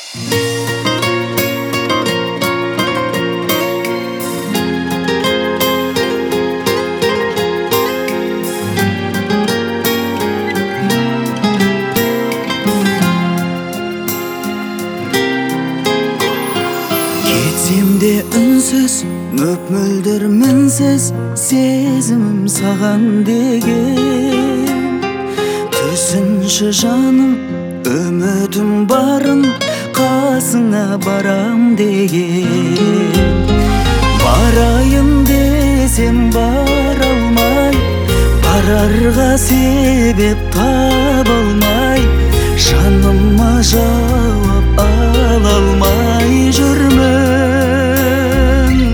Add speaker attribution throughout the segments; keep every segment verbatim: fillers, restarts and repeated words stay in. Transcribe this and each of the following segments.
Speaker 1: Кетсемде үнсіз, мөп-мөлдір мінсіз, сезімім саған деген. Түсінші жаным, үмітім барын, қасыңа барам деген. Барайын десем бара алмай, барарға себеп таба алмай, жаныма жауап ала алмай жүрмін.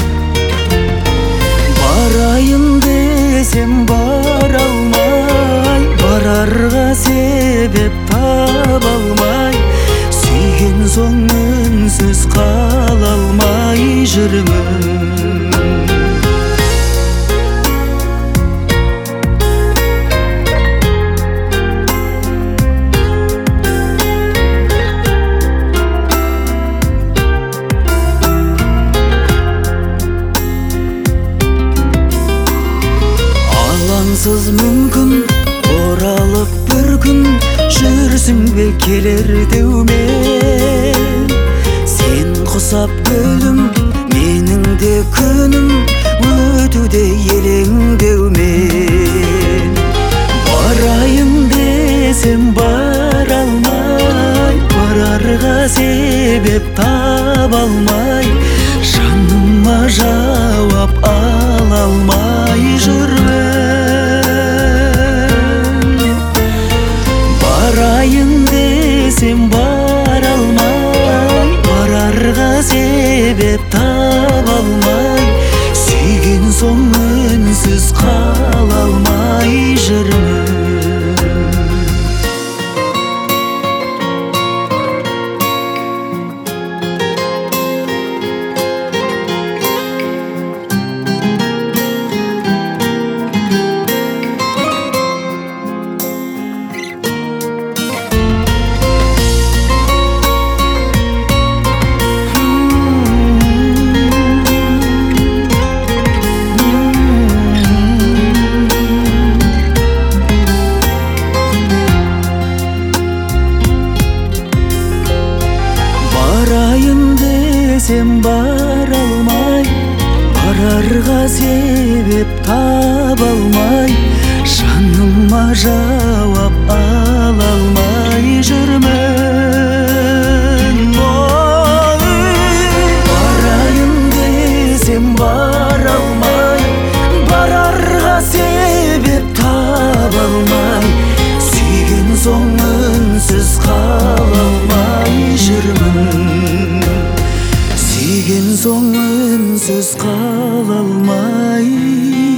Speaker 1: Барайын десем бара алмай, барарға себеп таба алмай, сүйген соң үнсіз қала алмай жүрмін. Алаңсыз мүмкін оралып бір күн, жүрсің бе келер деумен. Сен құсап гүлім, менің де күнім өтуде елеңдеумен. Барайын десем бара алмай, барарға себеп таба алмай, жаныма жауап ала алмай жүрмін. Барайын десем бара алмай, барарға себеп таба алмай, сүйген соң үнсіз қала алмай жүрмін. Барайын десем бара алмай, барарға себеп таба алмай, жаныма жауап ала алмай жүрмін. Барайын десем бара алмай, барарға себеп таба алмай, сүйген соң үнсіз қала алмай жүрмін. Сүйген соң үнсіз қала алмай